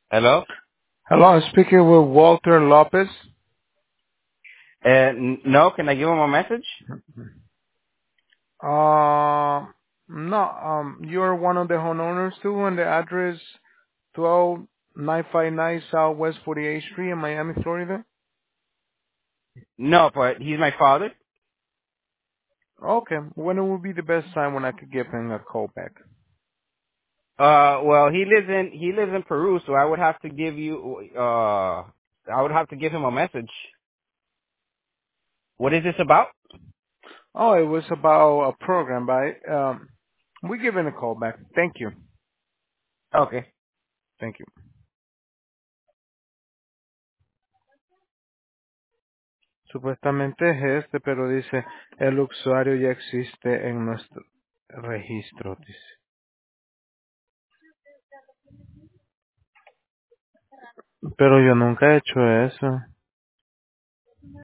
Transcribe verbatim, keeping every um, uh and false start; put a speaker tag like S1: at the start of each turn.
S1: Hello?
S2: Hello, I'm speaking with Walter Lopez.
S1: Uh, n- no, can I give him a message?
S2: Uh, no, um, you're one of the homeowners too, and the address twelve nine five nine Southwest forty-eighth Street in Miami, Florida.
S1: No, but he's my father.
S2: Okay, when it would be the best time when I could give him a call back?
S1: Uh, well, he lives in, he lives in Peru, so I would have to give you, uh, I would have to give him a message. What is this about?
S2: Oh, it was about a program, by um, we give him a call back. Thank you,
S1: Okay.
S2: thank you. Supuestamente es este, pero dice el usuario ya existe en nuestro registro, dice. Pero yo nunca he hecho eso.